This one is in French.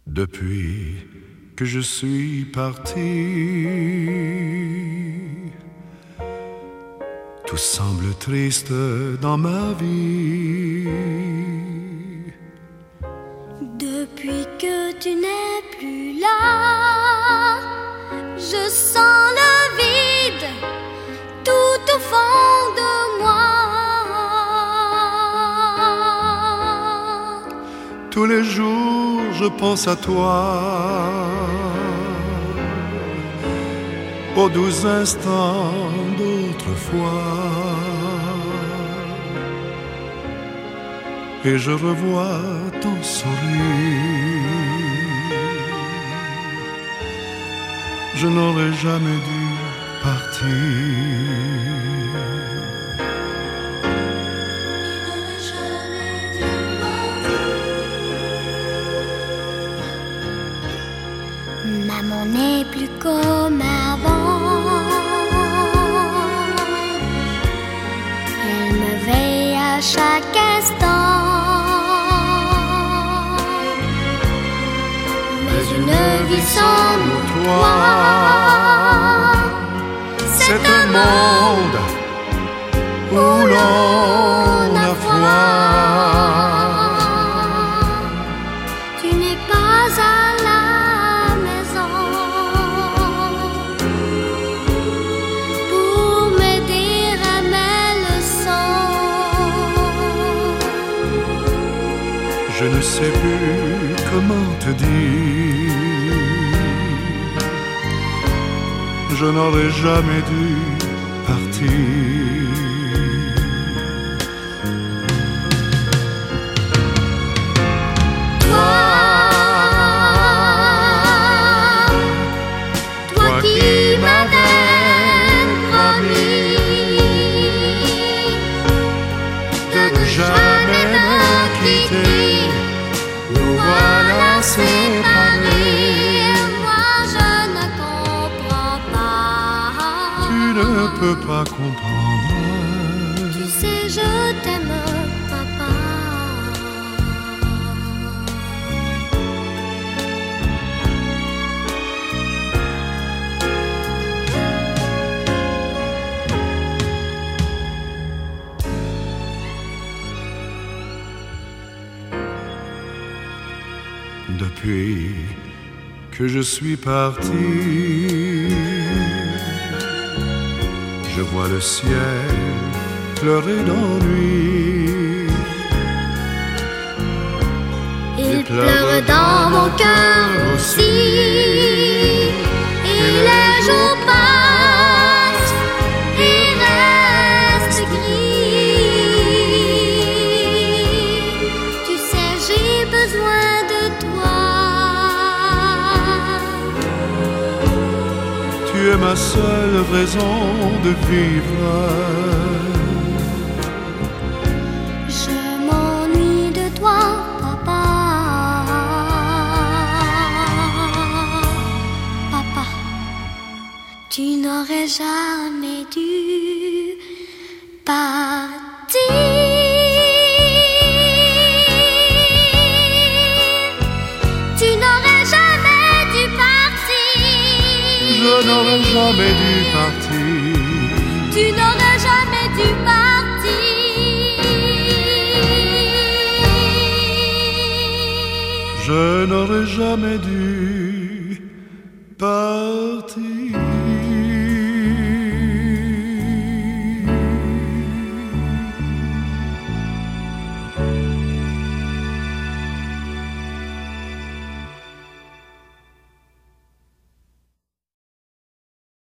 Depuis que je suis parti, tout semble triste dans ma vie. Depuis que tu n'es plus là, je sens le vide tout au fond de moi. Tous les jours je pense à toi, aux doux instants d'autrefois, et je revois ton sourire. Je n'aurais jamais dû partir. Maman n'est plus comme avant. Elle me veille à chaque instant. Mais une vie sans toi, c'est un monde où l'on a froid. Tu n'es pas à la maison pour m'aider à mes leçons. Je ne sais plus comment te dire. Je n'aurais jamais dû partir. Toi qui m'avais promis De ne jamais me quitter, nous voilà séparés. Moi je ne comprends pas. Tu ne peux pas comprendre. Tu sais je t'aime papa. Depuis que je suis parti, je vois le ciel pleurer d'ennui. Il pleure dans mon cœur aussi. Et les jours passent et restent gris. Tu sais j'ai besoin de toi. Tu es ma seule raison de vivre. Je m'ennuie de toi, papa. Papa, tu n'aurais jamais dû partir. Tu n'aurais jamais dû partir. Je n'aurais jamais dû partir. Tu n'aurais jamais dû partir. Je n'aurais jamais dû partir.